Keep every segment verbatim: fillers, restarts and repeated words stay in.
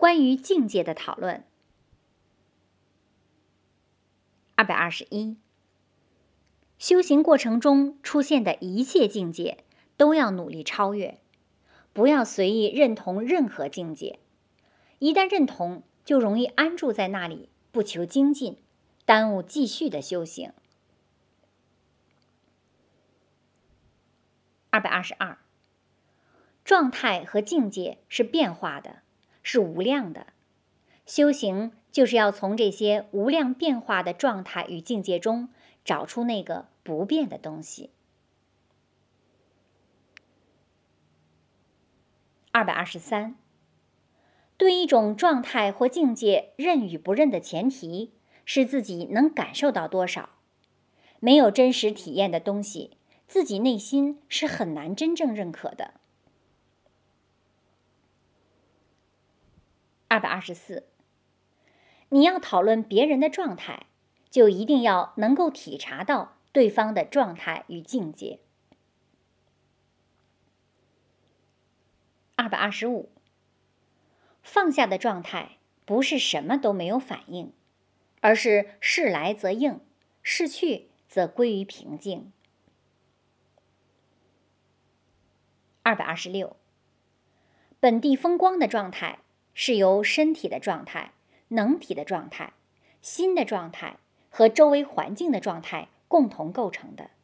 关于境界的讨论。二百二十一，修行过程中出现的一切境界都要努力超越，不要随意认同任何境界。一旦认同，就容易安住在那里，不求精进，耽误继续的修行。二百二十二，状态和境界是变化的，是无量的。修行就是要从这些无量变化的状态与境界中找出那个不变的东西。二百二十三，对一种状态或境界认与不认的前提是自己能感受到多少。没有真实体验的东西，自己内心是很难真正认可的。二百二十四，你要讨论别人的状态，就一定要能够体察到对方的状态与境界。二百二十五，放下的状态不是什么都没有反应，而是事来则应，事去则归于平静。二百二十六，本地风光的状态是由身体的状态、能体的状态、心的状态和周围环境的状态共同构成的。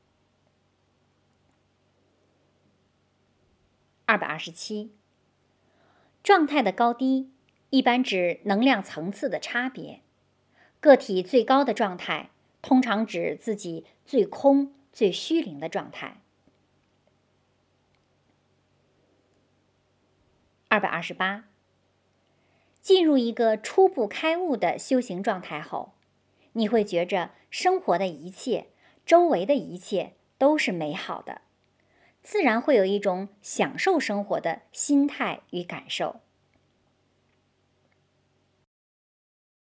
二百二十七，状态的高低一般指能量层次的差别，个体最高的状态通常指自己最空、最虚灵的状态。二百二十八，进入一个初步开悟的修行状态后，你会觉着生活的一切、周围的一切都是美好的，自然会有一种享受生活的心态与感受。